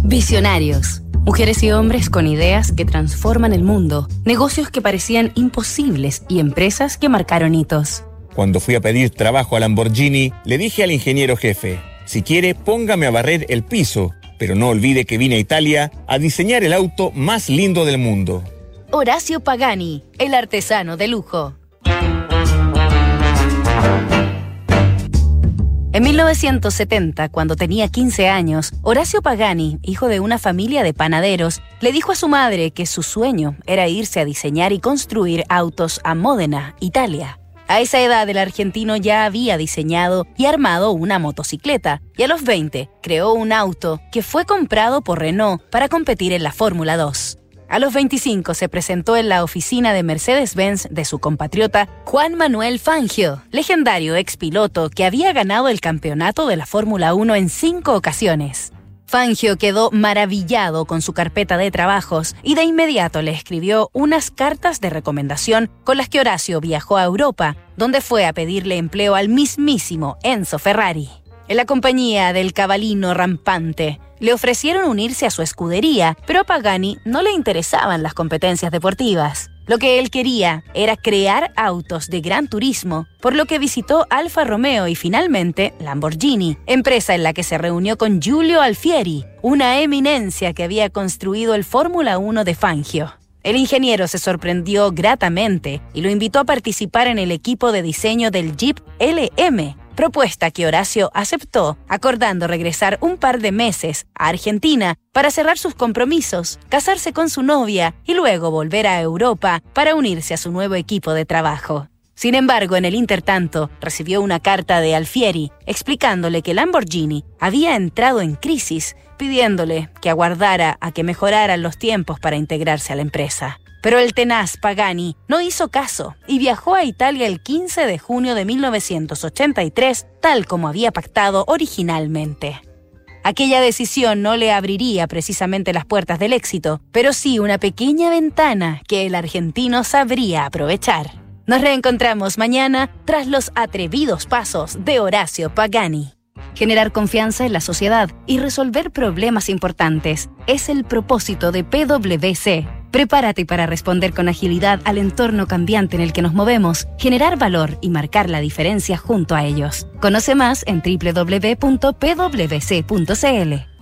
Visionarios. Mujeres y hombres con ideas que transforman el mundo, negocios que parecían imposibles y empresas que marcaron hitos. Cuando fui a pedir trabajo a Lamborghini, le dije al ingeniero jefe, si quiere, póngame a barrer el piso, pero no olvide que vine a Italia a diseñar el auto más lindo del mundo. Horacio Pagani, el artesano de lujo. En 1970, cuando tenía 15 años, Horacio Pagani, hijo de una familia de panaderos, le dijo a su madre que su sueño era irse a diseñar y construir autos a Módena, Italia. A esa edad, el argentino ya había diseñado y armado una motocicleta, y a los 20 creó un auto que fue comprado por Renault para competir en la Fórmula 2. A los 25 se presentó en la oficina de Mercedes-Benz de su compatriota Juan Manuel Fangio, legendario expiloto que había ganado el campeonato de la Fórmula 1 en 5 ocasiones. Fangio quedó maravillado con su carpeta de trabajos y de inmediato le escribió unas cartas de recomendación con las que Horacio viajó a Europa, donde fue a pedirle empleo al mismísimo Enzo Ferrari. En la compañía del cabalino rampante, le ofrecieron unirse a su escudería, pero a Pagani no le interesaban las competencias deportivas. Lo que él quería era crear autos de gran turismo, por lo que visitó Alfa Romeo y finalmente Lamborghini, empresa en la que se reunió con Giulio Alfieri, una eminencia que había construido el Fórmula 1 de Fangio. El ingeniero se sorprendió gratamente y lo invitó a participar en el equipo de diseño del Jeep LM, propuesta que Horacio aceptó, acordando regresar un par de meses a Argentina para cerrar sus compromisos, casarse con su novia y luego volver a Europa para unirse a su nuevo equipo de trabajo. Sin embargo, en el intertanto, recibió una carta de Alfieri explicándole que Lamborghini había entrado en crisis, pidiéndole que aguardara a que mejoraran los tiempos para integrarse a la empresa. Pero el tenaz Pagani no hizo caso y viajó a Italia el 15 de junio de 1983, tal como había pactado originalmente. Aquella decisión no le abriría precisamente las puertas del éxito, pero sí una pequeña ventana que el argentino sabría aprovechar. Nos reencontramos mañana tras los atrevidos pasos de Horacio Pagani. Generar confianza en la sociedad y resolver problemas importantes es el propósito de PwC. Prepárate para responder con agilidad al entorno cambiante en el que nos movemos, generar valor y marcar la diferencia junto a ellos. Conoce más en www.pwc.cl.